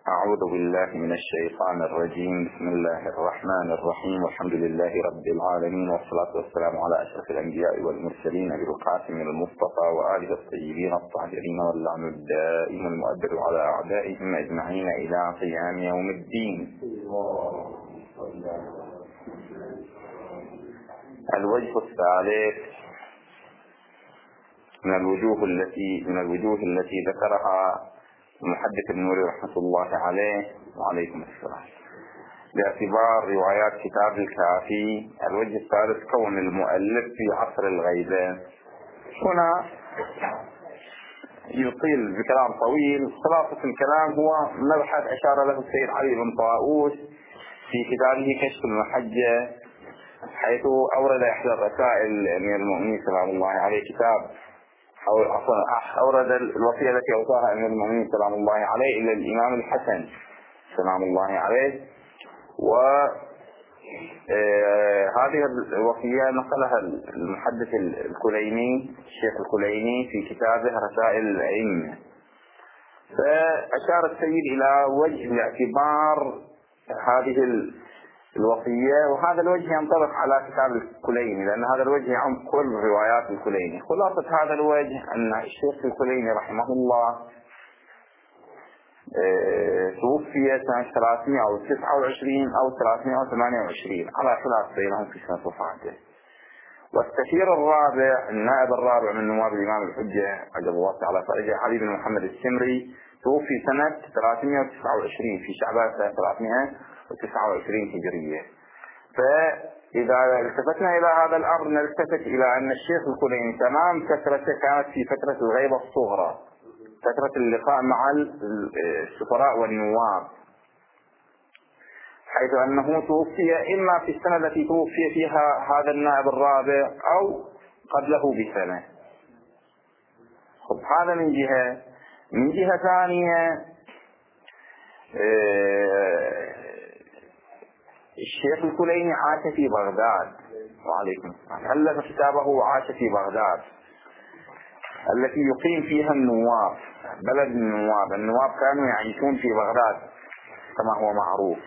أعوذ بالله من الشيطان الرجيم. بسم الله الرحمن الرحيم، والحمد لله رب العالمين، والصلاة والسلام على أشرف الأنبياء والمرسلين أبي القاسم المصطفى وآله الطيبين الطاهرين، واللعن الدائم المؤبد على أعدائهم أجمعين إلى قيام يوم الدين. الوجه الثالث من الوجوه التي ذكرها المحدث النوري رحمة الله عليه وعليكم السلام باعتبار روايات كتاب الكافي. الوجه الثالث كون المؤلف في عصر الغيبة. هنا يطيل بكلام طويل، خلاصة الكلام هو مبحث أشار له السيد علي بن طاووس في كتابه كشف المحجة، حيث أورد إحدى الرسائل أمير المؤمنين سلام الله عليه كتاب أورد الوصية التي أوصاها أمير المؤمنين سلام الله عليه إلى الإمام الحسن سلام الله عليه، وهذه الوصية نقلها المحدث الكليني الشيخ الكليني في كتابه رسائل الأئمة. فأشار السيد إلى وجه لاعتبار هذه الوصية، وهذا الوجه ينطبق على كتاب الكليني لأن هذا الوجه يعم كل روايات الكليني. خلاصة هذا الوجه أن الشيخ الكليني رحمه الله توفي سنة 329 أو 328 على خلاف بينهم في سنة وفاته. والسفير الرابع النائب الرابع من نواب الإمام الحجة عجل الله تعالى فرجه علي بن محمد السمري توفي سنة 329 في شعبان سنة 329 هجرية. فإذا التفتنا إلى هذا الأمر نلتفت إلى أن الشيخ الكليني تمام فترته كانت في فترة الغيبة الصغرى، فترة اللقاء مع السفراء والنواب، حيث أنه توفي إما في السنة التي توفي فيها هذا النائب الرابع أو قبله بسنة. هذا من جهة. من جهة ثانية الشيخ الكليني عاش في بغداد وعليكم السلام، ألف كتابه عاش في بغداد التي يقيم فيها النواب، بلد النواب كانوا يعيشون في بغداد كما هو معروف.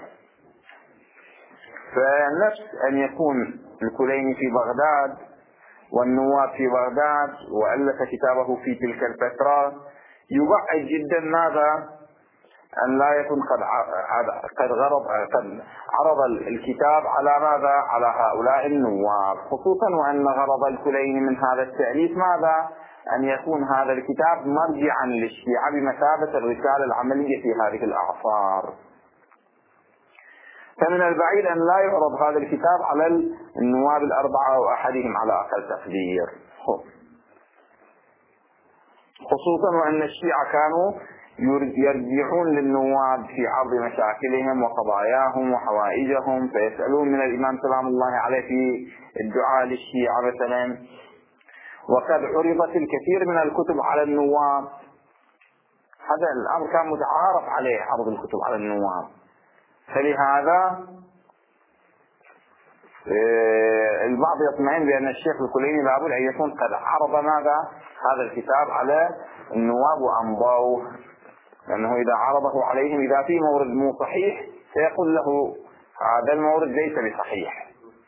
فنفس أن يكون الكليني في بغداد والنواب في بغداد وألف كتابه في تلك الفترة يبعد جدا ماذا أن لا يكون قد عرض الكتاب على ماذا على هؤلاء النواب، خصوصا وأن غرض الكليني من هذا التأليف ماذا أن يكون هذا الكتاب مرجعا للشيعة بمثابة الرسالة العملية في هذه الأعصار. فمن البعيد أن لا يعرض هذا الكتاب على النواب الأربعة أو أحدهم على أقل تقدير، خصوصا وأن الشيعة كانوا يرجعون للنواب في عرض مشاكلهم وقضاياهم وحوائجهم، فيسألون من الإمام سلام الله عليه في الدعاء للشيعة مثلا. وقد عرضت الكثير من الكتب على النواب، هذا الأمر كان متعارف عليه عرض الكتب على النواب. فلهذا البعض يطمئن بأن الشيخ الكليني لابد أن يكون قد عرض ماذا هذا الكتاب على النواب وأمضوه، لأنه إذا عرضه عليهم إذا في مورد مو صحيح سيقول له هذا المورد ليس بصحيح.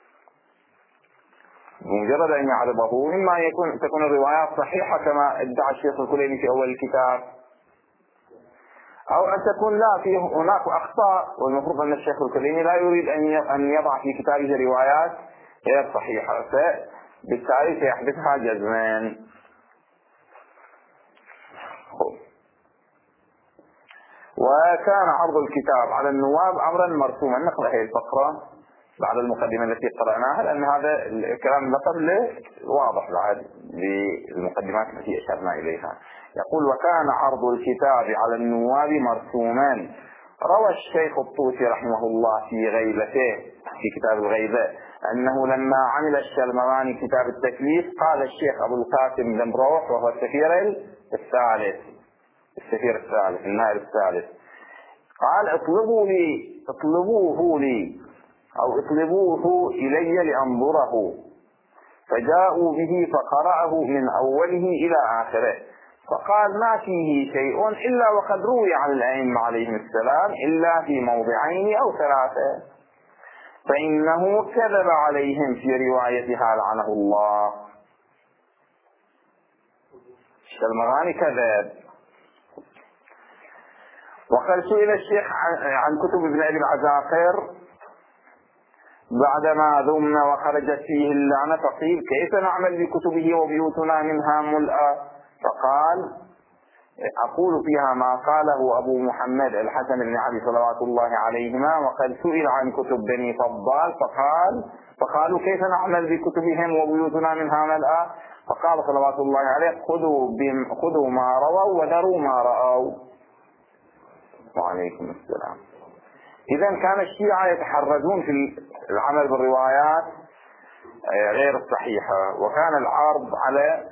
بمجرد أن يعرضه إما تكون الروايات صحيحة كما ادعى الشيخ الكليني في أول الكتاب، أو أن تكون لا في هناك أخطاء، والمفروض أن الشيخ الكليني لا يريد أن يضع في كتابه روايات غير صحيحة، فبالتالي سيحدثها جزمان. وكان عرض الكتاب على النواب أمرا مرسوما. نقرأ هذه الفقرة بعد المقدمة التي قرأناها لأن هذا الكلام قبل واضح بعد بالمقدمات التي أشرنا إليها. يقول: وكان عرض الكتاب على النواب مرسوما. روى الشيخ الطوسي رحمه الله في غيبته في كتاب الغيبة أنه لما عمل الشلمراني كتاب التكليف قال الشيخ أبو القاسم بن روح وهو السفير الثالث النائب الثالث قال: اطلبوه إلي لأنظره. فجاءوا به فقرأه من أوله إلى آخره، فقال ما فيه شيء إلا وقد روي عن الأئمة عليهم السلام إلا في موضعين أو ثلاثة، فإنه كذب عليهم في روايتها لعنه الله. المغاني كذب. وقد سئل الشيخ عن كتب ابن أبي العزاقر بعدما ذم وخرجت فيه اللعنة، فقيل كيف نعمل بكتبه وبيوتنا منها ملأى؟ فقال أقول فيها ما قاله أبو محمد الحسن بن علي صلوات الله عليهما، وقد سئل عن كتب بني فضال فقالوا كيف نعمل بكتبهم وبيوتنا منها ملأى؟ فقال صلوات الله عليه خذوا ما رووا وذروا ما رأوا. وعليكم السلام. إذا كان الشيعة يتحرزون في العمل بالروايات غير الصحيحة، وكان العرض على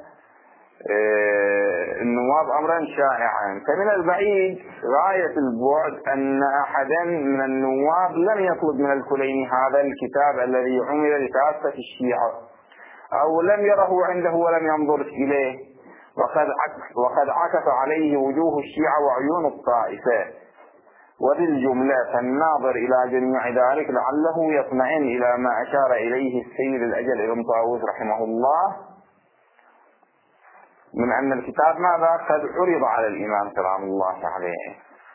النواب أمرا شائعا. فمن البعيد غاية البعد أن أحدا من النواب لم يطلب من الكليني هذا الكتاب الذي عمل لكافة الشيعة، أو لم يره عنده ولم ينظر إليه، وقد عكف عليه وجوه الشيعة وعيون الطائفة. وبالجملة فالناظر إلى جميع ذلك لعله يطمئن إلى ما أشار إليه السيد الأجل ابن طاووس رحمه الله من أن الكتاب ماذا قد عرض على الإمام سلام الله عليه،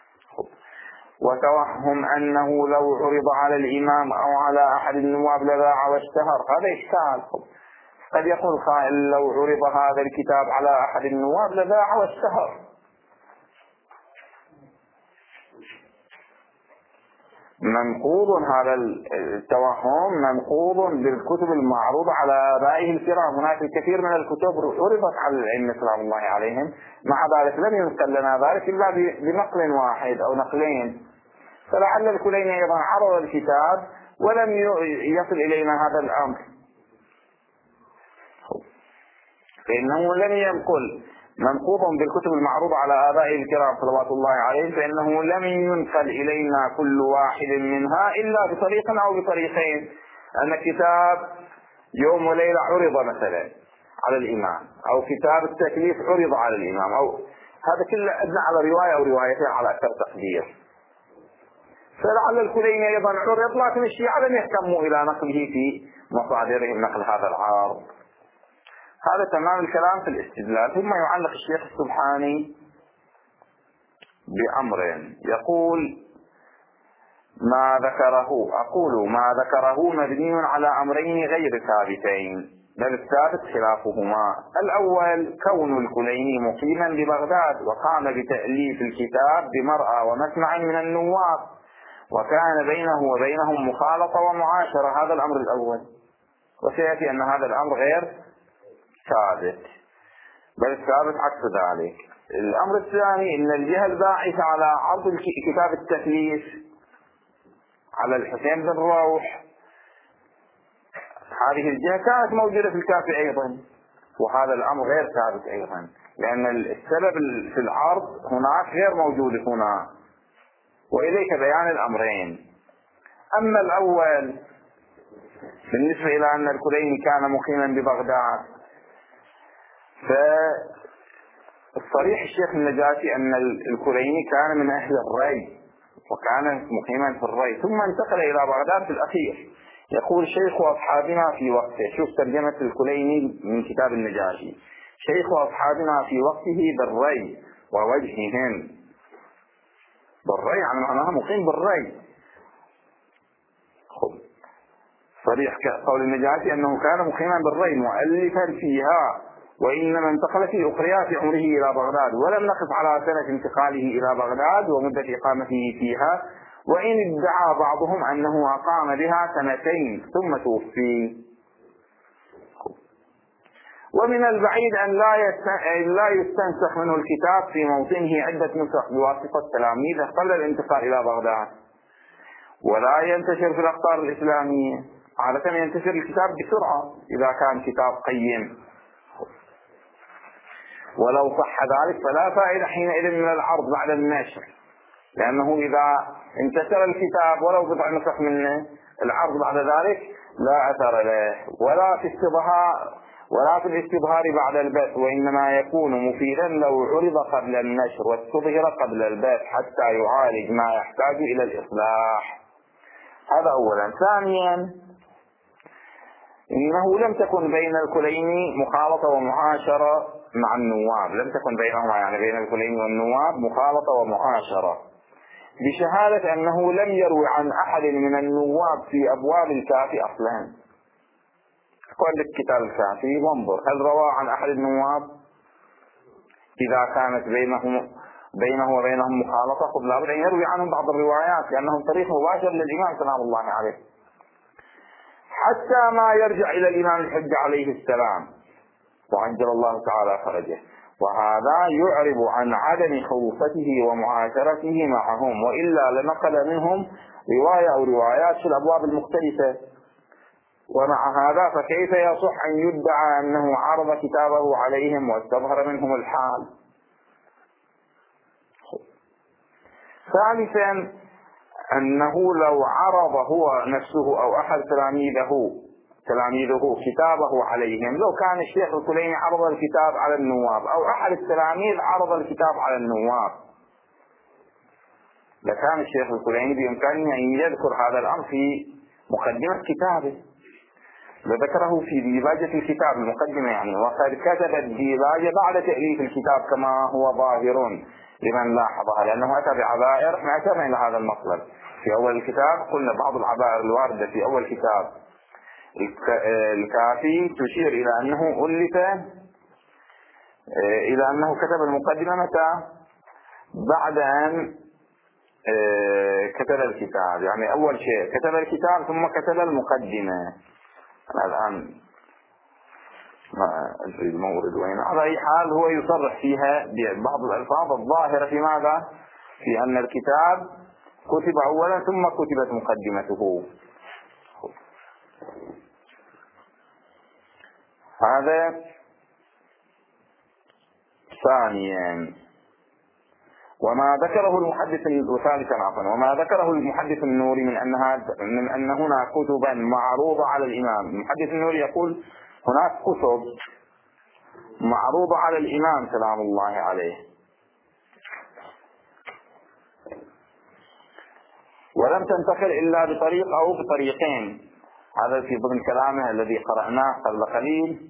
وتوهم أنه لو عرض على الإمام أو على أحد النواب لذاع واشتهر، هذا إشكال. قد يقول قائل لو عرض هذا الكتاب على أحد النواب لذاع واشتهر. منقوض هذا التوهم، منقوض بالكتب المعروضة على آبائه الكرام. هناك الكثير من الكتب عرضت على الأئمة سلام الله عليهم، مع ذلك لم ينقل لنا ذلك إلا بنقل واحد أو نقلين. فلعل الكليني أيضا عرض الكتاب ولم يصل إلينا هذا الأمر، فإنه لم ينقل منقوض بالكتب المعروضة على آبائه الكرام صلوات الله عليهم، فإنه لم ينقل إلينا كل واحد منها إلا بطريق أو بطريقين. أن كتاب يوم وليلة عرض مثلا على الإمام، أو كتاب التكليف عرض على الإمام، أو هذا كله أدنى على رواية أو روايتين على أكثر تقدير. فلعل الكليني أيضا عرض، لكن الشيعة لم يهتموا إلى نقله في مصادرهم نقل هذا العرض. هذا تمام الكلام في الاستدلال. ثم يعلق الشيخ السبحاني بأمر يقول ما ذكره مبني على أمرين غير ثابتين، بل الثابت خلافهما. الأول كون الكليني مقيما ببغداد وقام بتأليف الكتاب بمرأى ومسمع من النواب، وكان بينه وبينهم مخالطة ومعاشرة. هذا الأمر الأول، وسيأتي أن هذا الأمر غير ثابت، بل الثابت عكس ذلك. الأمر الثاني أن الجهة الباعثة على عرض كتاب التكليف على الحسين بن روح، هذه الجهة كانت موجودة في الكافي أيضا، وهذا الأمر غير ثابت أيضا، لأن السبب في العرض هناك غير موجود هنا. وإليك بيان الأمرين. أما الأول بالنسبة إلى أن الكليني كان مقيما ببغداد، فالصريح الشيخ النجاشي أن الكليني كان من أهل الري، وكان مقيما في الري، ثم انتقل إلى بغداد في الأخير. يقول شيخ أصحابنا في وقته، شوف ترجمة الكليني من كتاب النجاشي، شيخ أصحابنا في وقته بالري ووجههم. بالري يعني معناها مقيم بالري. صريح قول النجاشي أنه كان مقيما بالري مؤلفا فيها، وإنما انتقل في أخريات عمره إلى بغداد، ولم نقف على سنة انتقاله إلى بغداد ومدة إقامته فيها، وإن ادعى بعضهم أنه أقام بها 2 ثم توفي. ومن البعيد أن لا يستنسخ منه الكتاب في موطنه عدة نسخ بواسطة تلاميذه قبل الانتقال إلى بغداد، ولا ينتشر في الأقطار الإسلامية. عادة ينتشر الكتاب بسرعة إذا كان كتاب قيم، ولو صح ذلك فلا فائدة حينئذ من العرض بعد النشر، لأنه إذا انتشر الكتاب ولو بضع نسخ منه، العرض بعد ذلك لا أثر له، ولا في استضهاء ولا في الاستظهار بعد البث، وإنما يكون مفيدا لو عرض قبل النشر واستظهر قبل البث حتى يعالج ما يحتاج إلى الإصلاح. هذا أولا. ثانيا، إنه لم تكن بين الكليني مخالطة ومعاشرة مع النواب، لم تكن بينهما يعني بين الكليني والنواب مخالطة ومعاشرة، بشهادة أنه لم يروي عن أحد من النواب في أبواب الكافي أصلا. قل لك كتاب الكافي وانظر هل روى عن أحد النواب؟ إذا كانت بينه وبينهم مخالطة قبل لابد أن يروي عنهم بعض الروايات، لأنهم طريق مباشر للإمام سلام الله عليه، حتى ما يرجع إلى الإمام الحجة عليه السلام وعجل الله تعالى فرجه. وهذا يعرب عن عدم خوفته ومعاشرته معهم، وإلا لنقل منهم رواية أو روايات في الأبواب المختلفة. ومع هذا فكيف يصح أن يدعى أنه عرض كتابه عليهم واستظهر منهم الحال؟ ثالثا، أنه لو عرض هو نفسه أو أحد تلاميذه كتابه عليهم، لو كان الشيخ الكليني عرض الكتاب على النواب أو أحد التلاميذ عرض الكتاب على النواب، لكان الشيخ الكليني بإمكانه أن يذكر هذا الأمر في مقدمة كتابه، لذكره في ديباجة الكتاب المقدمة يعني، وقد كتب الديباجة بعد تأليف الكتاب كما هو ظاهر لمن لاحظها، لأنه أتى بعبائر احنا أشرنا إلى هذا المطلب في أول الكتاب. قلنا بعض العبائر الواردة في أول كتاب الكافي تشير إلى أنه ألف إلى أنه كتب المقدمة متى؟ بعد أن كتب الكتاب، يعني أول شيء كتب الكتاب ثم كتب المقدمة. أنا الآن ما أدري المورد وين. على أي حال هو يصرح فيها ببعض الألفاظ الظاهرة في ماذا؟ في أن الكتاب كتب أولا ثم كتبت مقدمته. هذا ثانيا. وما ذكره المحدث ثالثا وما ذكره المحدث النوري من أن هناك كتبا معروضة على الإمام. المحدث النوري يقول هناك كتب معروضة على الإمام سلام الله عليه ولم تنتقل إلا بطريق أو بطريقين. هذا في ضمن كلامه الذي قرأناه قبل قليل.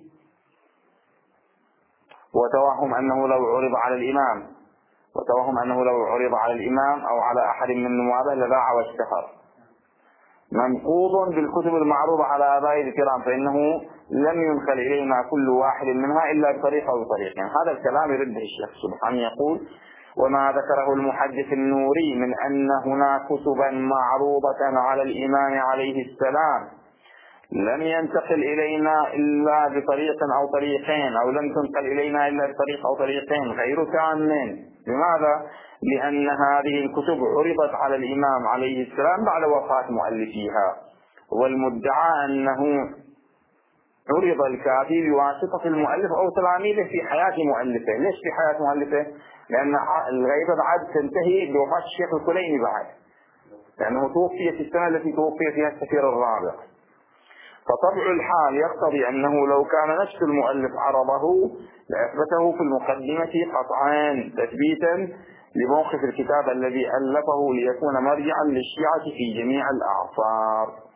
وتوهم أنه لو عرض على الإمام أو على أحد من نوابه لذاع واشتهر، منقوض بالكتب المعروضة على آبائه الكرام، فإنه لم ينقل إلينا كل واحد منها إلا بطريقة أو بطريقين. يعني هذا الكلام يرده الشيخ سبحانه يقول وما ذكره المحدث النوري من أن هناك كتبا معروضة على الإمام عليه السلام لم ينتقل إلينا إلا بطريق أو طريقين، أو لم تنقل إلينا إلا بطريق أو طريقين غير تامين. لماذا؟ لأن هذه الكتب عرضت على الإمام عليه السلام بعد وفاة مؤلفيها، والمدعى أنه عرض الكافي بواسطة المؤلف أو تلاميذه في حياة مؤلفه. ليش في حياة مؤلفه؟ لأن الغيبة بعد تنتهي بوفاة الشيخ الكليني بعد، لأنه توفي في السنة التي توفي فيها السفير الرابع. فطبع الحال يقتضي أنه لو كان نفس المؤلف عرضه لأثبته في المقدمة قطعا تثبيتا لموقف الكتاب الذي ألفه ليكون مرجعا للشيعة في جميع الأعصار.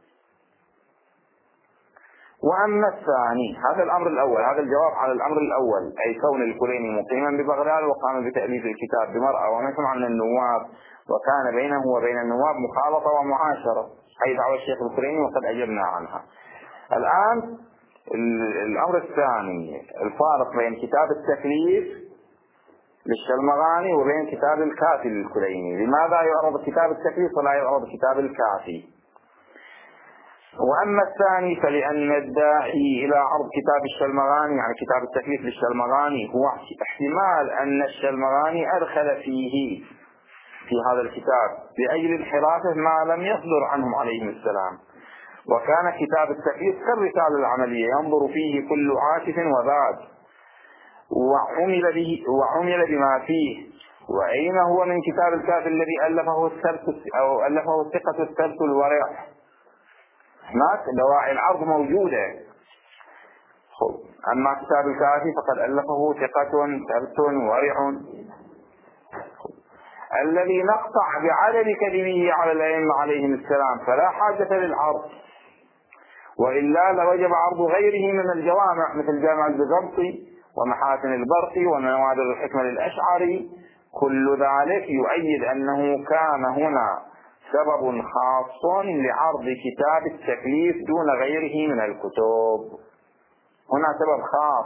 وأما الثاني، هذا الأمر الأول، هذا الجواب على الأمر الأول، أي كون الكليني مقيما ببغداد وقام بتأليف الكتاب بمرأة ومسمع من النواب وكان بينه وبين النواب مخالطة ومعاشرة، أي دعوة الشيخ الكليني وقد أجبنا عنها. الآن الأمر الثاني، الفارق بين كتاب التكليف للشلمغاني وبين كتاب الكافي للكليني. لماذا يعرض كتاب التكليف ولا يعرض كتاب الكافي؟ وأما الثاني فلأن الداعي إلى عرض كتاب الشلمغاني يعني كتاب التكليف للشلمغاني هو احتمال أن الشلمغاني أدخل فيه في هذا الكتاب لأجل انحرافه ما لم يصدر عنهم عليهم السلام، وكان كتاب التكليف كالرسالة العملية ينظر فيه كل عاكف وذات وعمل بما فيه. وأين هو من كتاب الكافي الذي ألفه الثقة الثبت الورع؟ هناك دواعي العرض موجودة. أما كتاب الكافي فقد ألفه ثقة ثبت ورع الذي نقطع بعدم كذبه على الأئمة عليهم السلام، فلا حاجة للعرض، وإلا لوجب عرض غيره من الجوامع مثل جامع البيزنطي ومحاسن البرقي ونوادر الحكمة للأشعري. كل ذلك يؤيد أنه كان هنا سبب خاص لعرض كتاب التكليف دون غيره من الكتب. هنا سبب خاص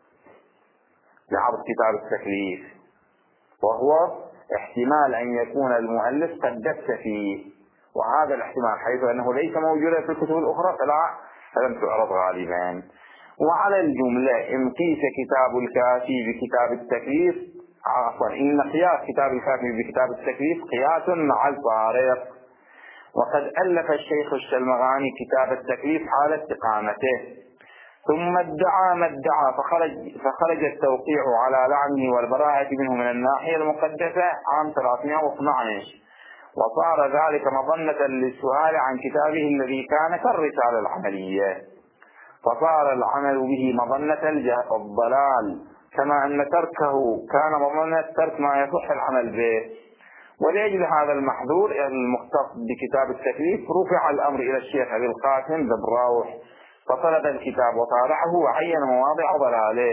لعرض كتاب التكليف، وهو احتمال أن يكون المؤلف قد دس فيه، وهذا الاحتمال حيث أنه ليس موجودا في الكتب الأخرى فلم تعرض غالبا. وعلى الجملة إن قيس كتاب الكافي بكتاب التكليف، عفوا إن قياس كتاب الكافي بكتاب التكليف قياس مع الفارق. وقد ألف الشيخ الشلمغاني كتاب التكليف حال استقامته، ثم ادعى ما ادعى فخرج التوقيع على لعنه والبراءة منه من الناحية المقدسة عام 312، وصار ذلك مظنة للسؤال عن كتابه الذي كان كالرسالة العملية، فصار العمل به مظنة الضلال، كما أن تركه كان مظنة ترك ما يصح العمل به. ولأجل هذا المحذور المختص بكتاب التكليف رفع الأمر إلى الشيخ أبي القاسم بن روح، فطلب الكتاب وطالعه وعين مواضع ضلاله.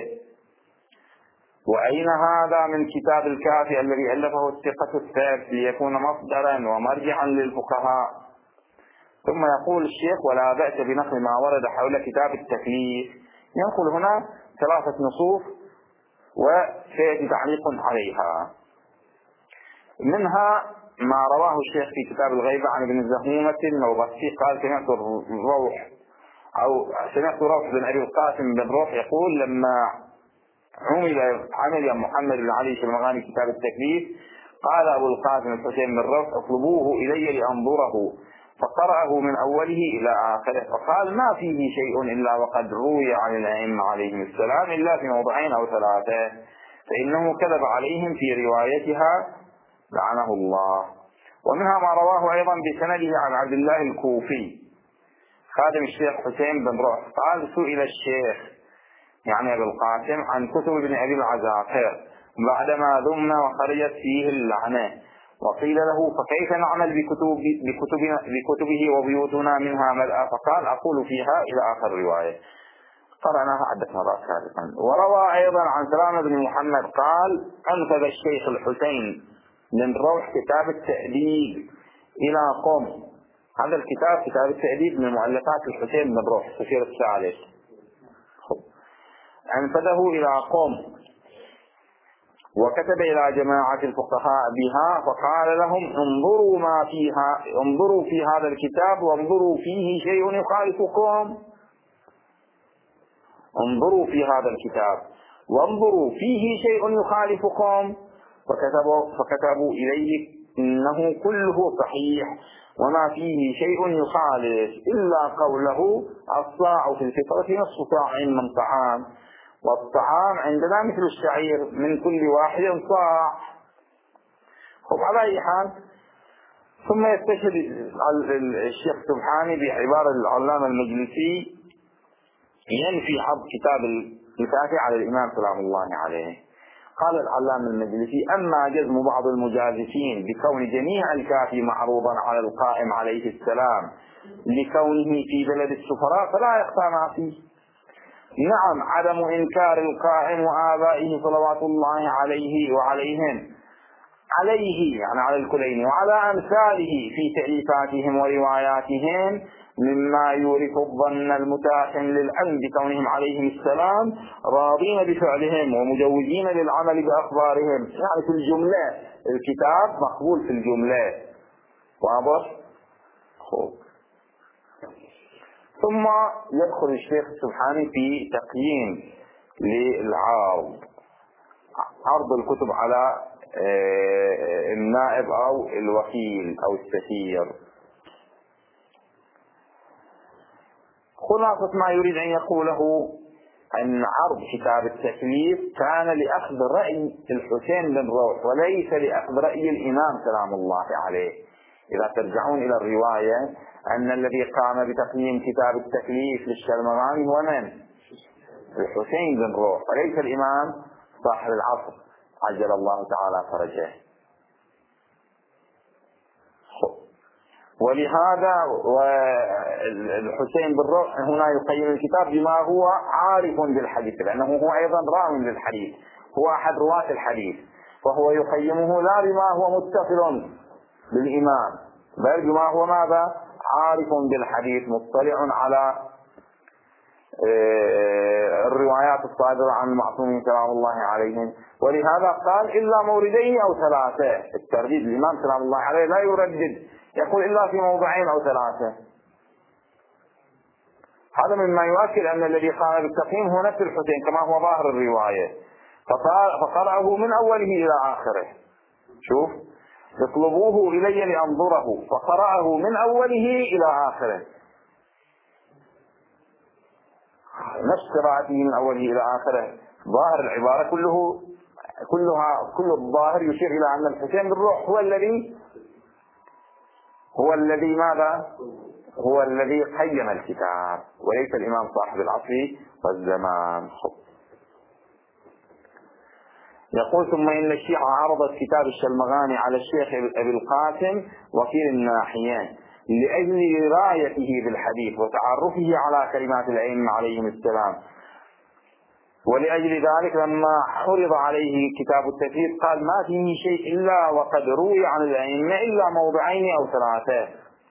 وأين هذا من كتاب الكافي الذي ألفه الثقة الثابت ليكون مصدرا ومرجعا للفقهاء؟ ثم يقول الشيخ: ولا بأس بنقل ما ورد حول كتاب التكليف. ينقل هنا 3 نصوص وسيأتي تعليق عليها. منها ما رواه الشيخ في كتاب الغيبة عن ابن زهومة النوبختي قال: سمعت روح بن أبي القاسم بن روح يقول: لما عمل محمد بن علي الشلمغاني كتاب التكليف قال أبو القاسم الحسين بن روح: اطلبوه إلي لأنظره، فقرأه من أوله إلى آخره، فقال: ما فيه شيء إلا وقد روي عن الأئمة عليهم السلام إلا في موضعين أو 3، فإنه كذب عليهم في روايتها لعنه الله. ومنها ما رواه أيضا بسنده عن عبد الله الكوفي خادم الشيخ حسين بن روح قال: سئل الشيخ يعني أبي القاسم عن كتب ابن أبي العزاقر بعدما ذم وخرجت فيه اللعنة، وقيل له: فكيف نعمل بكتبه وبيوتنا منها ملأ؟ فقال: أقول فيها إلى آخر الرواية، قرأناها عدة مرات سابقا. وروى أيضا عن سلام بن محمد قال: أنفذ الشيخ الحسين بن روح كتاب التأديب إلى قم. هذا الكتاب كتاب التأديب من مؤلفات الحسين بن روح سفير الثالث. أنفذه إلى قم وكتب إلى جماعة الفقهاء بها، فقال لهم: انظروا في هذا الكتاب وانظروا فيه شيء يخالفكم. انظروا في هذا الكتاب وانظروا فيه شيء يخالفكم. فكتبوا إليه: إنه كله صحيح وما فيه شيء يخالف إلا قوله: الصاع في الفطرة نصف صاع من طعام، والطعام عندنا مثل الشعير من كل واحد صاع. على أي حال، ثم يستشهد الشيخ سبحاني بعبارة العلامة المجلسي ينفي عرض كتاب الكافي على الإمام سلام الله عليه. قال العلامة المجلسي: أما جزم بعض المجازفين بكون جميع الكافي معروضا على القائم عليه السلام لكونه في بلد السفراء فلا يخفى ما فيه. نعم، عدم إنكار القائم وآبائه صلوات الله عليه وعليهم يعني على الكلين وعلى أمثاله في تأليفاتهم ورواياتهم مما يورث الظن المتاحم للعلم بكونهم عليهم السلام راضين بفعلهم ومجوزين للعمل بأخبارهم. يعني في الجملة الكتاب مقبول في الجملة، واضح؟ ثم يدخل الشيخ السبحاني في تقييم للعرض، عرض الكتب على النائب أو الوكيل أو السفير. خلاصة ما يريد أن يقوله أن عرض كتاب التكليف كان لأخذ رأي الحسين بن روح وليس لأخذ رأي الإمام سلام الله عليه. إذا ترجعون إلى الرواية أن الذي قام بتقييم كتاب التكليف للشلمغاني هو من؟ الحسين بن روح وليس الإمام صاحب العصر عجل الله تعالى فرجه. ولهذا الحسين بن روح هنا يقيم الكتاب بما هو عارف بالحديث، لأنه هو أيضا راوي للحديث، هو أحد رواة الحديث، فهو يقيمه لا بما هو متصل بالإمام، بل بما هو ماذا؟ عارف بالحديث، مطلع على الروايات الصادرة عن المعصومين سلام الله عليهم. ولهذا قال إلا موردين أو ثلاثة. الترديد الإمام سلام الله عليه لا يردد، يقول إلا في موضعين أو ثلاثة. هذا مما يؤكد أن الذي قام بالتقييم هو نفس الحسين كما هو ظاهر الرواية، فقرأه من أوله إلى آخره. شوف، اطلبوه إلي لأنظره، فقرأه من أوله إلى آخره، نفس قراءته من أوله إلى آخره. ظاهر العبارة كل الظاهر يشير إلى أن الحسين بن روح هو الذي ماذا؟ هو الذي قيم الكتاب وليس الإمام صاحب العصر والزمان. يقول ثم إن الشيعة عرضت كتاب الشلمغاني على الشيخ أبي القاسم وكيل الناحيين لأجل رايته بالحديث وتعرفه على كلمات الأئمة عليهم السلام، ولأجل ذلك لما عرض عليه كتاب التفسير قال ما فيه شيء إلا وقد روي عن الأئمة إلا موضعين أو ثلاثة.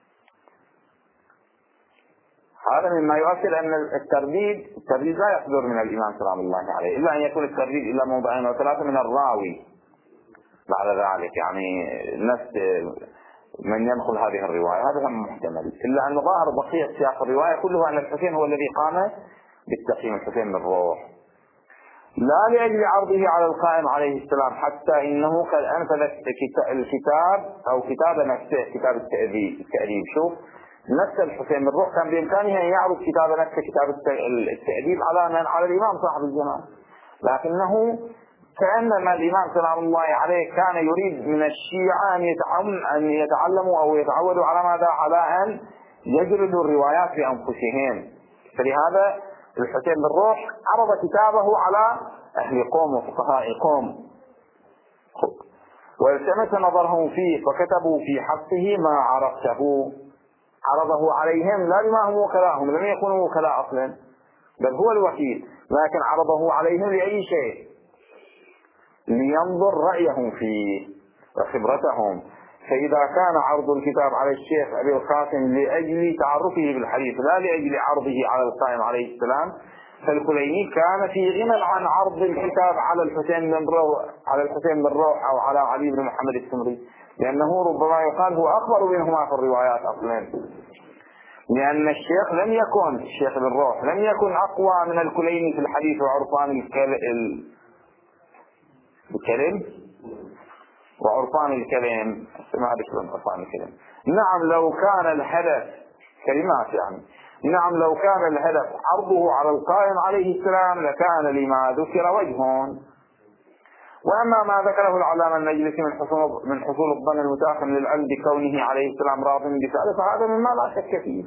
هذا مما يؤكد أن الترديد لا يصدر من الإمام سلام الله عليه، إلا أن يكون الترديد إلا موضعين أو ثلاثة من الراوي بعد ذلك، يعني نفس من ينقل هذه الرواية، هذا هم محتمل. إلا أن ظاهر بقية سياق الرواية كله أن الحسين هو الذي قام بالتقييم، الحسين بن روح، لا لأجل عرضه على القائم عليه السلام، حتى إنه قد أنفذ الكتاب أو كتاب نفسه، كتاب التأديب. شوف، نفس الحسين بن روح كان بإمكانه أن يعرض كتاب نفسه، كتاب التأديب على الإمام صاحب الزمان، لكنه كأنما الإمام سلام الله عليه كان يريد من الشيعة أن يتعلموا أو يتعودوا على ماذا؟ على أن يجردوا الروايات لأنفسهم. فلهذا الحسين بن روح عرض كتابه على أهل قوم وفقهاء قوم، والتمس نظرهم فيه فكتبوا في حقه ما عرفته. عرضه عليهم لا بما هم وكلاهم، لم يكونوا وكلاء أصلا، بل هو الوكيل، لكن عرضه عليهم لأي شيء؟ لينظر رأيهم فيه وخبرتهم. فإذا كان عرض الكتاب على الشيخ أبي القاسم لأجل تعرفه بالحديث لا لأجل عرضه على القائم عليه السلام، فالكليني كان في غنى عن عرض الكتاب على الحسين بن روح أو على علي بن محمد السمري، لأنه ربما يقال هو أخبر منهما في الروايات أصلا، لأن الشيخ بن روح لم يكن أقوى من الكليني في الحديث وعرفان الكلام. ما أدري عرفان الكلام. نعم لو كان الهدف كلمات، نعم لو كان الهدف عرضه على القائم عليه السلام لكان لما ذكر وجه. وأما ما ذكره العلامة المجلسي من حصول الظن المتأخر للعلم بكونه عليه السلام راض بفعله، فهذا مما لا شك فيه.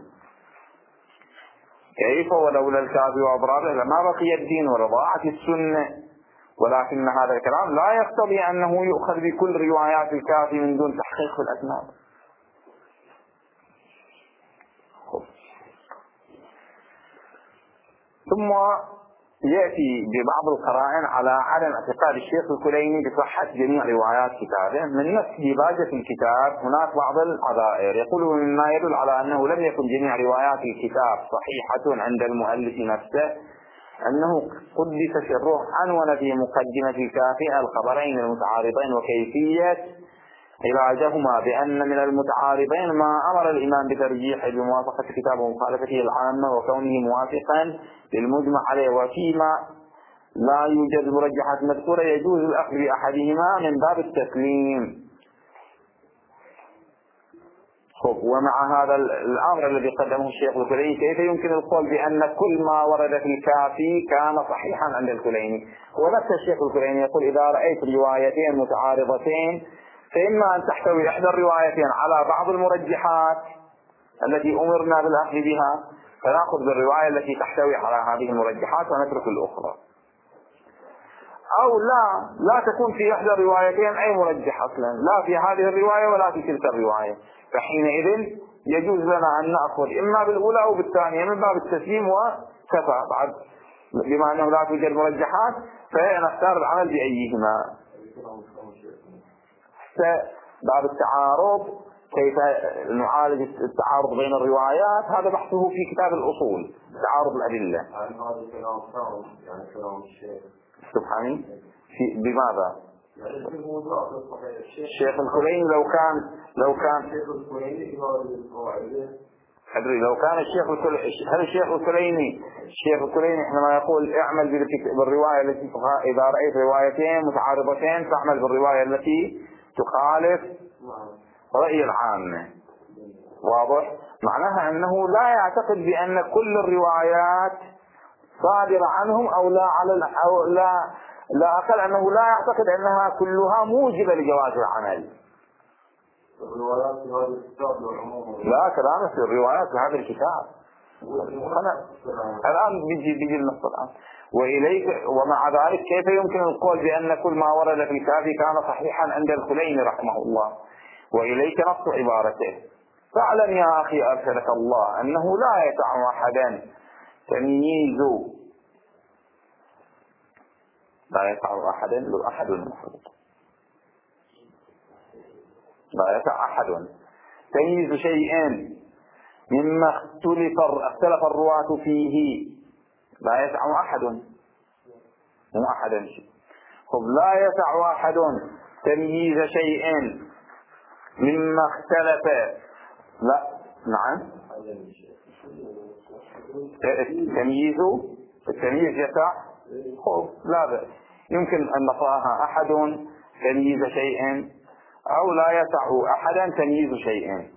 كيف ولولا الكافي وأضراره لما بقي الدين ولضاعت السنة، ولكن هذا الكلام لا يقتضي أنه يؤخذ بكل روايات الكافي من دون تحقيق في الأسناد. ثم يأتي ببعض القرائن على عدم اعتقاد الشيخ الكليني بصحة جميع روايات كتابه. من نفس ديباجة الكتاب هناك بعض العذائر، يقول مما يدل على أنه لم يكن جميع روايات الكتاب صحيحة عند المؤلف نفسه أنه قدس سره عنون في مقدمة الكافي الخبرين المتعارضين وكيفية علاجهما، بأن من المتعارضين ما أمر الإمام بترجيحه بموافقة كتابه ومخالفته العامة وكونه موافقا للمجمع عليه، وفيما لا يوجد مرجحات مذكورة يجوز الأخذ بأحدهما من باب التسليم. ومع هذا الأمر الذي قدمه الشيخ الكليني كيف يمكن القول بأن كل ما ورد في الكافي كان صحيحا عند الكليني؟ ونفس الشيخ الكليني يقول إذا رأيت روايتين متعارضتين فإما أن تحتوي إحدى الروايتين على بعض المرجحات التي أمرنا بالأخذ بها، فنأخذ بالرواية التي تحتوي على هذه المرجحات ونترك الأخرى، أو لا تكون في إحدى الروايتين أي مرجح أصلا، لا في هذه الرواية ولا في تلك الرواية، فحينئذ يجوز لنا أن نأخذ إما بالأولى أو بالثانية من باب التسليم وكفى. بعد بما أنه لا توجد مرجحات فنختار العمل بأيهما. باب التعارض، كيف نعالج التعارض بين الروايات، هذا بحثه في كتاب الأصول، تعارض الأدلة. سبحانه بماذا؟ الشيخ الكليني لو كان أدري لو كان هل الشيخ الكليني حينما يقول اعمل بالرواية التي إذا رأيت روايتين متعارضتين فاعمل بالرواية التي تخالف رأي العامة، واضح؟ معناها أنه لا يعتقد بأن كل الروايات صادرة عنهم أو لا أقل أنه لا يعتقد أنها كلها موجبة لجواز العمل. الروايات في هذا الكتاب لا كلام في الروايات في هذا الكتاب. الآن بيجي النص الآن. ومع ذلك كيف يمكن القول بأن كل ما ورد في الكافي كان صحيحا عند الكليني رحمه الله؟ وإليك نص عبارته: فاعلم يا أخي أرشدك الله أنه لا يسع أحدا تمييز، لا يسع أحدا لو أحد المفروض، لا يسع أحد تمييز شيئين مما اختلف الرواة فيه، لا يسع أحد مو أحدا شيء. لا يسع أحد تمييز شيئين مما اختلف، لا نعم التمييز يسع، لا بأس، يمكن أن نقراها أحد تمييز شيء أو لا يسع أحدا تمييز شيء.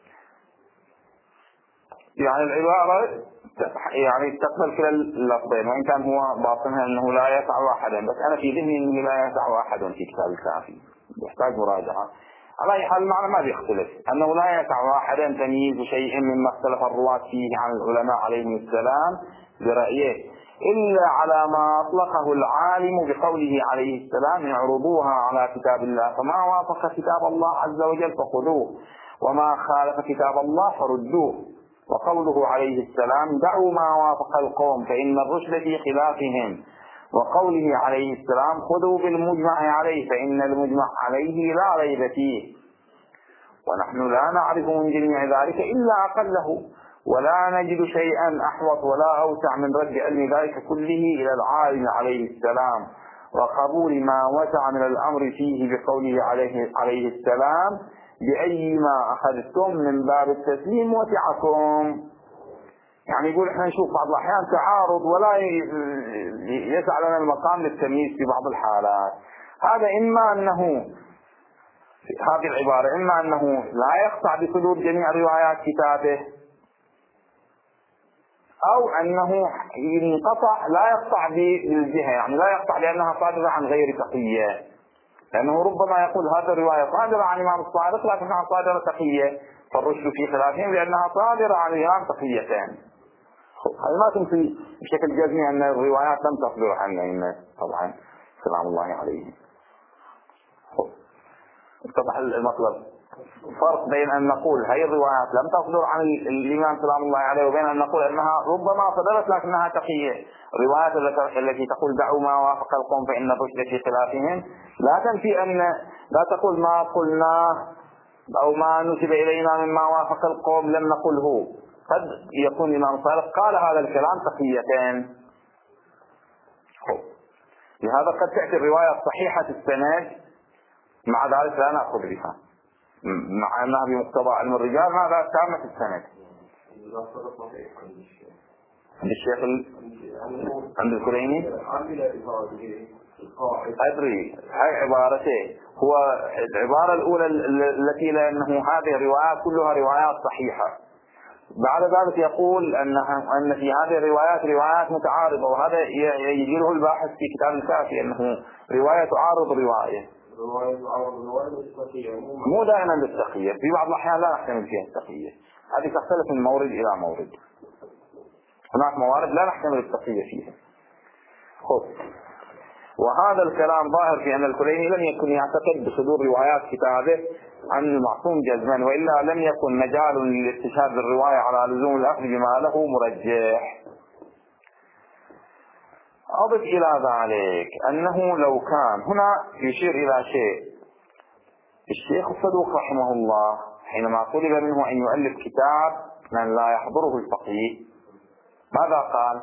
يعني العبارة يعني تقبل كلا اللفظين، وإن كان هو باطنها أنه لا يسع أحدا، بس أنا في ذهني أنه لا يسع أحد في كتاب الكافي، يحتاج مراجعة. على أي حال المعنى ما بيختلف، أنه لا يسع أحدا تمييز شيء مما اختلف الرواة فيه عن العلماء عليهم السلام برأيه، إلا على ما أطلقه العالم بقوله عليه السلام: اعرضوها على كتاب الله، فما وافق كتاب الله عز وجل فخذوه، وما خالف كتاب الله فردوه. وقوله عليه السلام: دعوا ما وافق القوم فإن الرشد في خلافهم. وقوله عليه السلام: خذوا بالمجمع عليه فإن المجمع عليه لا ريب فيه. ونحن لا نعرف من جميع ذلك إلا أقله، ولا نجد شيئا أحوط ولا أوسع من رد علم ذلك كله إلى العالم عليه السلام، وقبول ما وسع من الأمر فيه بقوله عليه السلام: بأيما أخذتم من باب التسليم وسعكم. يعني يقول احنا نشوف بعض الأحيان تعارض ولا يسع لنا المقام للتمييز في بعض الحالات. هذا إما أنه هذه العبارة إما أنه لا يقطع بصدور جميع روايات كتابه، أو أنه ينقطع لا يقطع بالجهة، يعني لا يقطع لأنها صادرة عن غير تقية، لأنه ربما يقول هذه الرواية صادرة عن الإمام الصادق لكنها صادرة تقية، فالرشد في خلافهم لأنها صادرة عن الإمام تقيتان. هذا ما تنفي بشكل جزمي أن الروايات لم تصدر عن الأئمة طبعا سلام الله عليهم. اتضح المطلب. فرق بين أن نقول هذه الروايات لم تصدر عن الإمام سلام الله عليه، وبين أن نقول أنها ربما صدرت لكنها تقية. الروايات التي تقول دعوا ما وافق القوم فإن الرشد في خلافهم لا تنفي أن لا تقول ما قلناه أو ما نسب إلينا مما وافق القوم لم نقله. قد يكون الإمام الصادق قال هذا الكلام تقيتين. لهذا قد تأتي الرواية صحيحة السند مع ذلك لا نأخذ بها، مع أنها بمقتضى علم الرجال ماذا تامة السند. عند الشيخ عند الكليني أدري هاي عبارته، هو العبارة الأولى التي لأنه هذه الروايات كلها روايات صحيحة، بعد ذلك يقول أن في هذه الروايات روايات متعارضة، وهذا يجيله الباحث في كتاب الكافي أنه رواية تعارض رواية، مو دائما للتقية، في بعض الأحيان لا نحتمل فيها التقية، هذه تختلف من مورد إلى مورد. هناك موارد لا نحتمل التقية فيها. وهذا الكلام ظاهر في أن الكليني لم يكن يعتقد بصدور روايات كتابه عن المعصوم جزما، وإلا لم يكن مجال للاستشهاد بالرواية على لزوم الأخذ بما له مرجح. أضف إلى ذلك أنه لو كان هنا يشير إلى شيء، الشيخ الصدوق رحمه الله حينما طلب منه أن يؤلف كتاب من لا يحضره الفقيه ماذا قال؟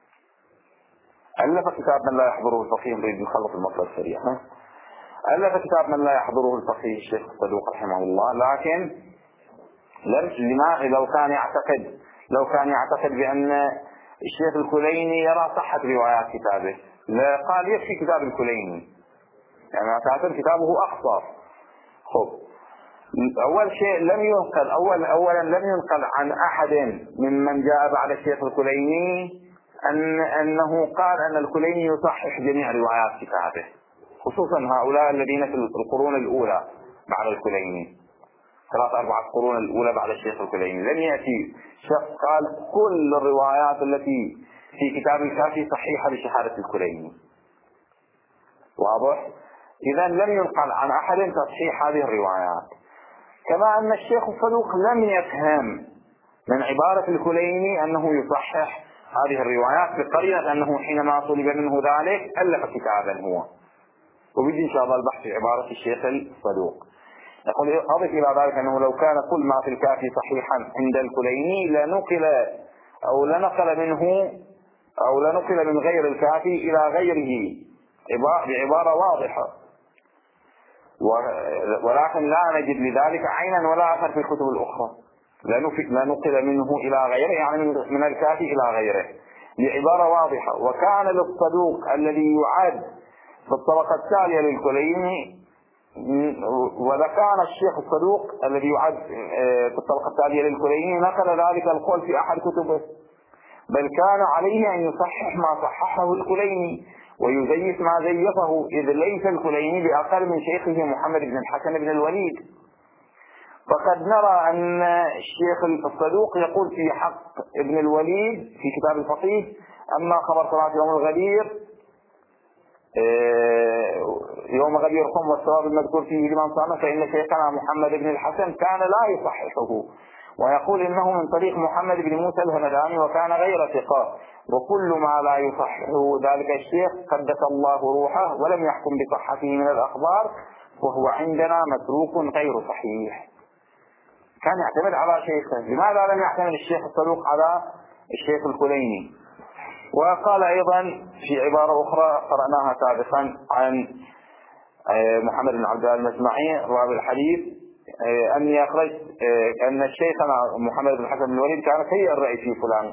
ألف كتاب من لا يحضره الفقيه، نريد نخلص المطلب سريع. ألف كتاب من لا يحضره الفقيه الشيخ الصدوق رحمه الله، لكن لو كان يعتقد بأن الشيخ الكليني يرى صحة روايات كتابه قال يكفي كتاب الكليني، يعني تعتبر كتابه أخطر. أول شيء أولا لم ينقل عن أحد ممن جاء بعد الشيخ الكليني أنه قال أن الكليني يصحح جميع روايات كتابه، خصوصا هؤلاء الذين في القرون الأولى بعد الكليني، 3-4 قرون الأولى بعد الشيخ الكليني، لم يأتي شخص قال كل الروايات التي في كتاب الكافي صحيحة بشهادة الكليني. واضح؟ إذا لم ينقل عن أحد تصحيح هذه الروايات. كما أن الشيخ الصدوق لم يفهم من عبارة الكليني أنه يصحح هذه الروايات، بقرينة أنه حينما طلب منه ذلك ألف كتابا هو. وبدي إن شاء الله البحث في عبارة الشيخ الصدوق. يقول أضف إلى ذلك أنه لو كان كل ما في الكافي صحيحا عند الكليني لنقل من غير الكافي إلى غيره بعبارة واضحة، ولكن لا نجد لذلك عينا ولا أثر في الكتب الأخرى. لا نقل منه إلى غيره، يعني من الكافي إلى غيره بعبارة واضحة. وكان للصدوق الذي يعد في الطبقة التالية للكليني، وكان الشيخ الصدوق الذي يعد في الطبقة التالية للكليني نقل ذلك القول في أحد كتبه، بل كان عليه أن يصحح ما صححه الكليني ويزيف ما زيفه، إذ ليس الكليني بأقل من شيخه محمد بن الحسن بن الوليد. فقد نرى أن الشيخ الصدوق يقول في حق ابن الوليد في كتاب الفقيه: أما خبر صلاة يوم غدير قم والثواب المذكور فيه لمن صام، فإن شيخنا محمد بن الحسن كان لا يصححه، ويقول إنه من طريق محمد بن موسى الهمداني وكان غير ثقة، وكل ما لا يصححه ذلك الشيخ قدس الله روحه ولم يحكم بصحته من الأخبار، وهو عندنا متروك غير صحيح. كان يعتمد على شيخه. لماذا لم يعتمد الشيخ الصدوق على الشيخ الكليني؟ وقال أيضا في عبارة أخرى قرأناها سابقا عن محمد بن عبد الله المجمعي راوي الحديث أني أخرجت أن الشيخنا محمد بن الحسن بن الوليد كان سيء الرأي في فلان.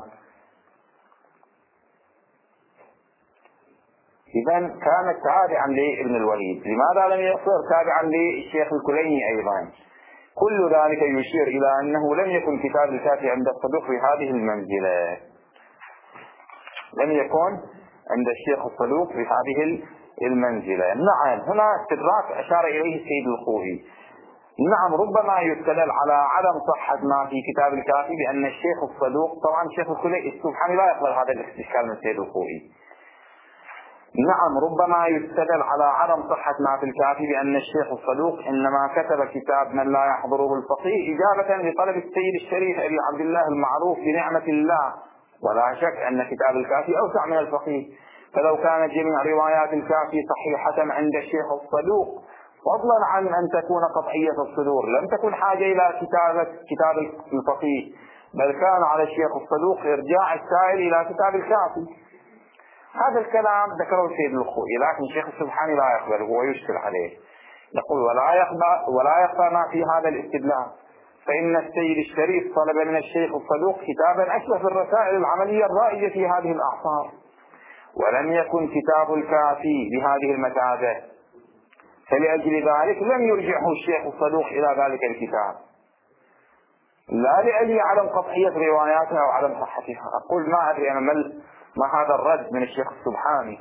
إذا كان تابعا لابن الوليد. لماذا لم يصير تابعا للشيخ الكليني أيضا؟ كل ذلك يشير إلى أنه لم يكن كتاب الكافي عند الصدوق في هذه المنزلة، لم يكن عند الشيخ الصدوق في هذه المنزلة. نعم، هنا استدراك أشار إليه السيد الخوئي. نعم، ربما يستدل على عدم صحة ما في كتاب الكافي بأن الشيخ الصدوق، طبعا الشيخ الكليني سبحانه لا يقبل هذا الاستشكال من السيد الخوئي. نعم، ربما يستدل على عدم صحة ما في الكافي بأن الشيخ الصدوق إنما كتب كتاب من لا يحضره الفقيه إجابة لطلب السيد الشريف أبي عبد الله المعروف بنعمة الله، ولا شك أن كتاب الكافي أوسع من الفقيه. فلو كانت جميع روايات الكافي صحيحة عند الشيخ الصدوق، فضلا عن أن تكون قطعية الصدور، لم تكن حاجة إلى كتاب الفقيه، بل كان على الشيخ الصدوق إرجاع السائل إلى كتاب الكافي. هذا الكلام ذكره السيد الخوئي، لكن الشيخ السبحاني لا يقبله ويشكل عليه. يقول: ولا يخفى ما في هذا الاستدلال، فإن السيد الشريف طلب من الشيخ الصدوق كتابا أشبه بالرسائل العملية الرائجة في هذه الأعصار، ولم يكن كتاب الكافي بهذه المثابة، فلأجل ذلك لم يرجعه الشيخ الصدوق إلى ذلك الكتاب، لا لأجل عدم قطعية رواياتها أو عدم صحتها. أقول ما أدري أنا ما هذا الرد من الشيخ السبحاني.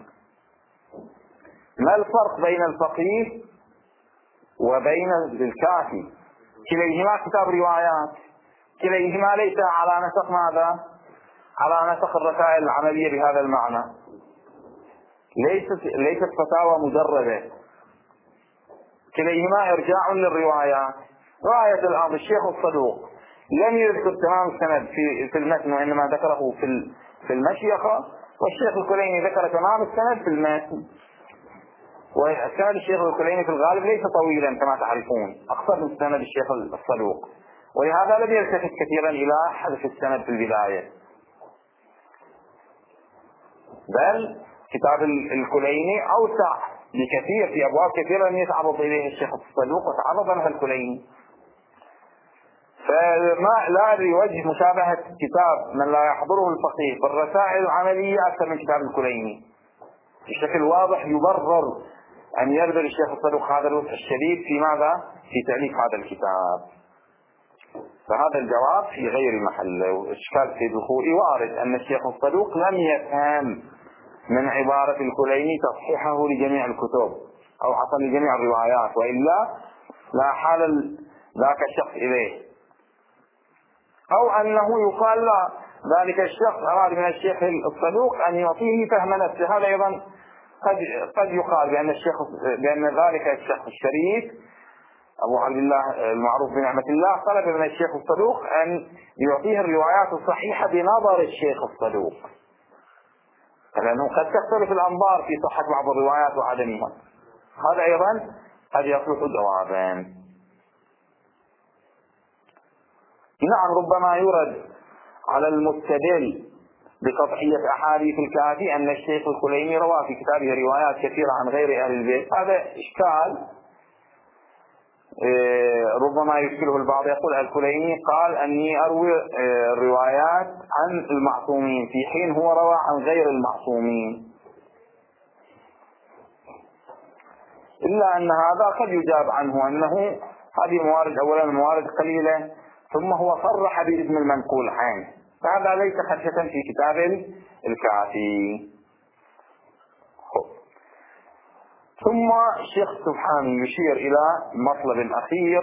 ما الفرق بين الفقيه وبين الكافي؟ كليهما كتاب روايات، كليهما ليس على نسق ماذا؟ على نسخ الرسائل العملية بهذا المعنى، ليست فتاوى مجردة، كليهما إرجاع للروايات. رواية الأمر الشيخ الصدوق لم يذكر تمام السند في المتن، وإنما ذكره في المشيخة، والشيخ الكليني ذكر تمام السند في المتن. وسند الشيخ الكليني في الغالب ليس طويلا كما تعرفون، أقصر من سند الشيخ الصدوق، ولهذا لم يلتفت كثيرا إلى حذف السند في البداية، بل كتاب الكليني أوسع بكثير في أبواب كثيرة لم يتعرض إليه الشيخ الصدوق وتعرض لها الكليني. فما لا أدري وجه مشابهة كتاب من لا يحضره الفقيه في الرسائل العملية أكثر من كتاب الكليني. بشكل واضح يبرر أن يبذل الشيخ الصدوق هذا الوسع الشديد في ماذا؟ في تأليف هذا الكتاب. فهذا الجواب في غير محله، وإشكال في دخولي وارد أن الشيخ الصدوق لم يفهم من عبارة الكليني تصحيحه لجميع الكتب أو حصل لجميع الروايات، وإلا لا حال ذاك الشخص إليه، أو أنه يقال لا ذلك الشخص أراد من الشيخ الصدوق أن يعطيه فهم نفسه. هذا أيضا قد يقال بأن ذلك الشخص الشريف أبو عبد الله المعروف بنعمة الله طلب من الشيخ الصدوق أن يعطيه الروايات الصحيحة بنظر الشيخ الصدوق، لأنه قد تختلف الأنظار في صحة بعض الروايات وعدمها. هذا أيضا قد يصلح جوابا. نعم، ربما يرد على المستدل بقطعية أحاديث الكافي أن الشيخ الكليني روى في كتابه روايات كثيرة عن غير أهل البيت. هذا إشكال ربما يشكله البعض، يقول الكليني قال أني أروي روايات عن المعصومين في حين هو روى عن غير المعصومين، إلا أن هذا قد يجاب عنه أنه هذه موارد أولا موارد قليلة، ثم هو صرح باسم المنقول عنه، فهذا ليس خشية في كتاب الكافي. ثم الشيخ سبحانه يشير إلى مطلب أخير،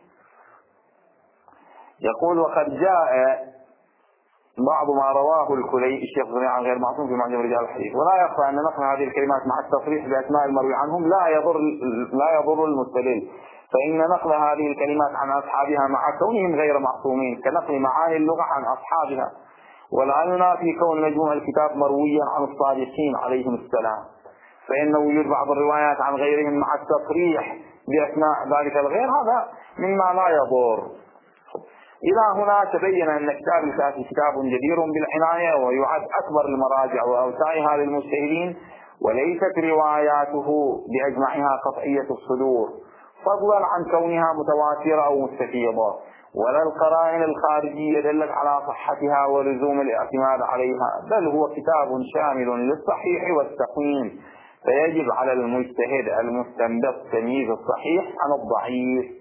يقول وقد جاء بعض ما رواه الكليني الشيخ عن غير معصوم في معجم رجال الحديث، ولا يخفى أن نقل هذه الكلمات مع التصريح بأسماء المروي عنهم لا يضر المستدل، فإن نقل هذه الكلمات عن أصحابها مع كونهم غير معصومين كنقل معاني اللغة عن أصحابها، ولا ينافي كون مجموع الكتاب مرويا عن الصادقين عليهم السلام، فإن وجود بعض الروايات عن غيرهم مع التصريح بأسماء ذلك الغير هذا مما لا يضر. إلى هنا تبين أن كتاب الكافي كتاب جدير بالعناية، ويعد أكبر المراجع وأوسعها للمجتهدين، وليست رواياته بأجمعها قطعية الصدور، فضلا عن كونها متواترة أو مستفيضة، ولا القرائن الخارجية دلت على صحتها ولزوم الاعتماد عليها، بل هو كتاب شامل للصحيح والسقيم، فيجب على المجتهد المستنبط تمييز الصحيح عن الضعيف.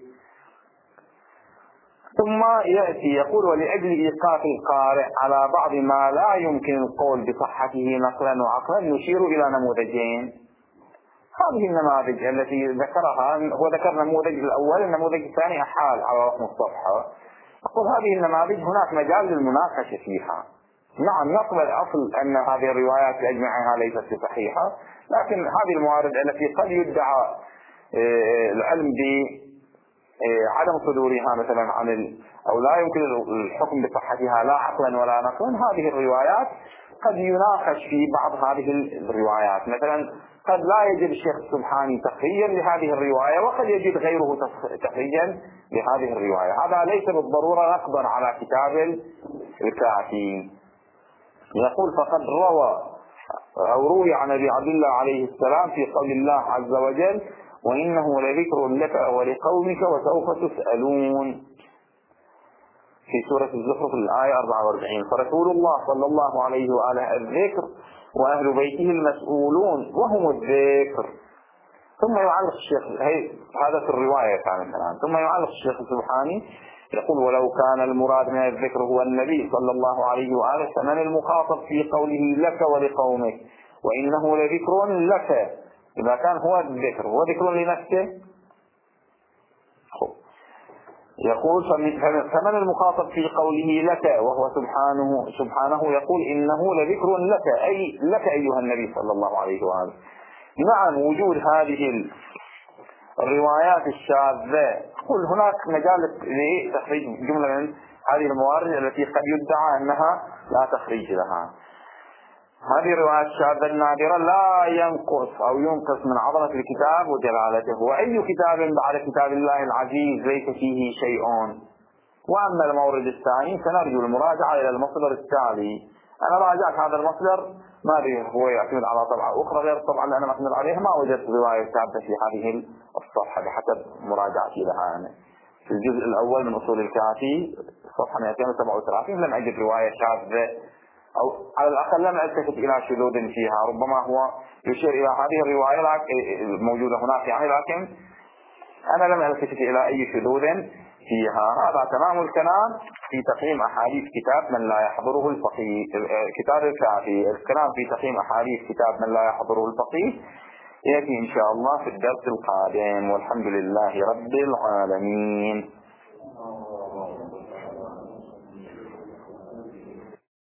ثم يأتي يقول ولأجل إيقاف القارئ على بعض ما لا يمكن القول بصحته نقلا وعقلا نشير إلى نموذجين. هذه النماذج التي ذكرها هو ذكر النموذج الأول، النموذج الثاني أحال على رقم الصفحة. أقول هذه النماذج هناك مجال للمناقشة فيها. نعم نقبل الأصل أن هذه الروايات بأجمعها ليست صحيحة، لكن هذه الموارد التي قد يدعى العلم بعدم صدورها مثلا أو لا يمكن الحكم بصحتها لا عقلا ولا نقلا، هذه الروايات قد يناقش في بعض هذه الروايات. مثلا قد لا يجد الشيخ السبحاني تخريجا لهذه الرواية، وقد يجد غيره تخريجا لهذه الرواية، هذا ليس بالضرورة نقضا على كتاب الكافي. يقول فقد روي عن أبي عبد الله عليه السلام في قول الله عز وجل وإنه لذكر لك ولقومك وسوف تسألون في سورة الزخرف الآية 44. فرسول الله صلى الله عليه وآله الذكر وأهل بيته المسؤولون وهم الذكر. ثم يعلق الشيخ هذا في الرواية كان ثم يعلق الشيخ السبحاني يقول ولو كان المراد من الذكر هو النبي صلى الله عليه وآله فمن المخاطب في قوله لك ولقومك وإنه لذكر لك؟ إذا كان هو الذكر هو ذكر لنفسه. يقول فمن المخاطب في قوله لك وهو سبحانه يقول إنه لذكر لك، أي لك أيها النبي صلى الله عليه وآله. نعم وجود هذه الروايات الشاذة، قل هناك مجال لتخريج جملة من هذه الموارد التي قد يدعى أنها لا تخريج لها. هذه الروايات الشاذة النادرة لا ينقص أو ينقص من عظمة الكتاب وجلالته، وأي كتاب بعد كتاب الله العزيز ليس فيه شيء. وأما المورد الثاني فنرجو المراجعة إلى المصدر التالي. أنا راجعت هذا المصدر، ما أدري هو يعتمد على طبعة أخرى غير الطبعة اللي أنا معتمد عليها، ما وجدت رواية ثابتة في هذه الصفحة بحسب مراجعتي لها أنا. في الجزء الأول من أصول الكافي صفحة 237 لم أجد رواية شاذة، أو على الأقل لم ألتفت إلى شذوذ فيها. ربما هو يشير إلى هذه الرواية الموجودة هناك يعني، لكن أنا لم ألتفت إلى أي شذوذ فيها. هذا تمام الكلام في تقييم أحاديث كتاب من لا يحضره الفقيه، كتاب الكافي. الكلام في تقييم أحاديث كتاب من لا يحضره الفقيه يأتي إن شاء الله في الدرس القادم، والحمد لله رب العالمين.